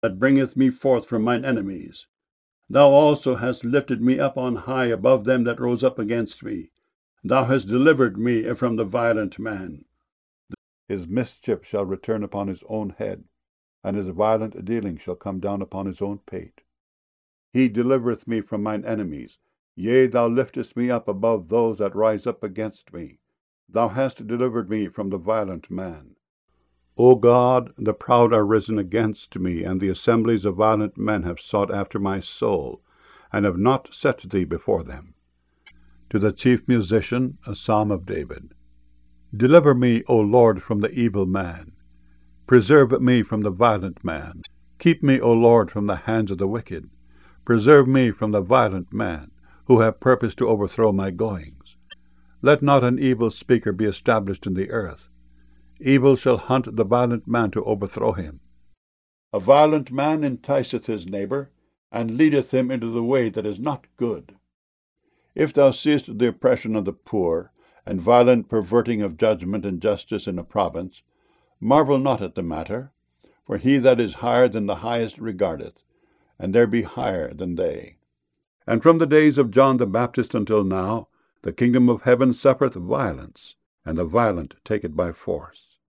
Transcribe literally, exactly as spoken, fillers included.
that bringeth me forth from mine enemies. Thou also hast lifted me up on high above them that rose up against me. Thou hast delivered me from the violent man. His mischief shall return upon his own head, and his violent dealing shall come down upon his own pate. He delivereth me from mine enemies. Yea, thou liftest me up above those that rise up against me. Thou hast delivered me from the violent man. O God, the proud are risen against me, and the assemblies of violent men have sought after my soul, and have not set thee before them. To the chief musician, a psalm of David. Deliver me, O Lord, from the evil man. Preserve me from the violent man. Keep me, O Lord, from the hands of the wicked. Preserve me from the violent man, who have purposed to overthrow my goings. Let not an evil speaker be established in the earth. Evil shall hunt the violent man to overthrow him. A violent man enticeth his neighbor, and leadeth him into the way that is not good. If thou seest the oppression of the poor, and violent perverting of judgment and justice in a province, marvel not at the matter, for he that is higher than the highest regardeth, and there be higher than they. And from the days of John the Baptist until now, the kingdom of heaven suffereth violence, and the violent take it by force.